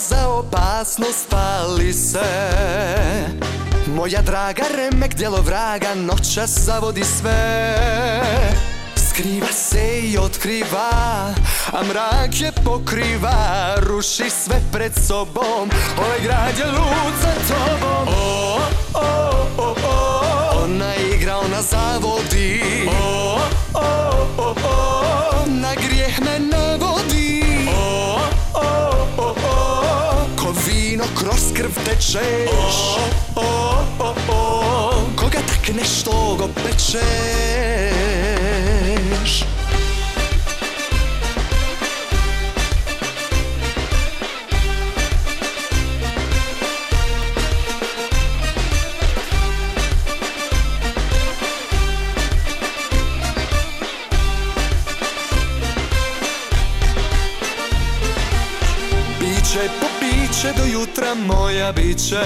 za opasnost pali se. Moja draga, remek djelo vraga, noćas zavodi sve. Skriva se i otkriva, a mrak je pokriva. Ruši sve pred sobom, ovaj grad je lud za tobom. Ona igra, ona zavodi, na grijeh me navodi. Ko vino kroz krv tečeš, koga tak nešto go pečeš. Biće po biće do jutra moja biće.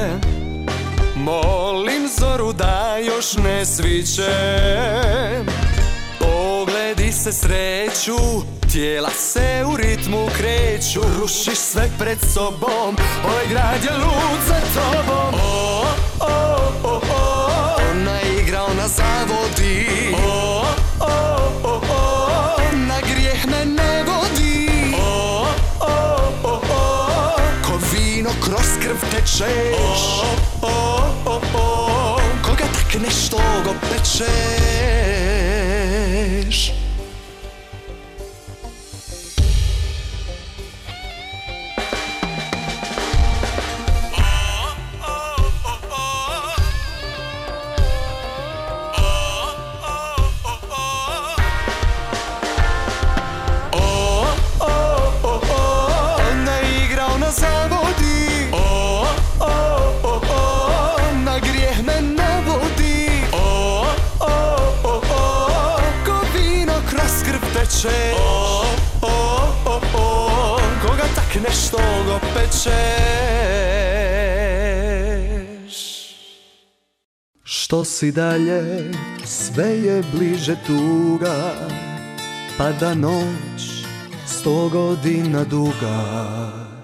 Molim zoru da još ne sviće. Pogledi se sreću, tijela se u ritmu kreću. Rušiš sve pred sobom, ovaj grad je lud za tobom. Ona igra, ona zavodi, na grijeh me ne vodi. Ko vino kroz krv tečeš, koga tak nešto go pečeš. Ona igra, ona zavodi, na grijeh me navodi. Ko vino kroz krv tečeš, koga tak nešto go pečeš. Što si dalje, sve je bliže tuga. Pada noć, 100 godina duga.